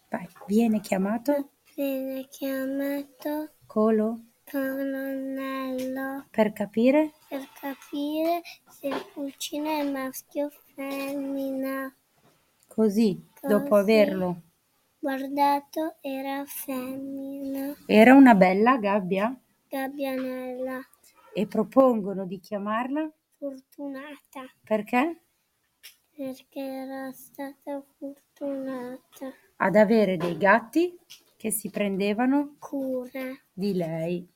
Vai. Viene chiamato Viene chiamato colonnello per capire se il pulcino è maschio o femmina. così, dopo Così, averlo. guardato, era femmina. Era una bella gabbia Gabbianella, e propongono di chiamarla fortunata, perché? perché era stata fortunata. Ad avere dei gatti che si prendevano Cura. di lei.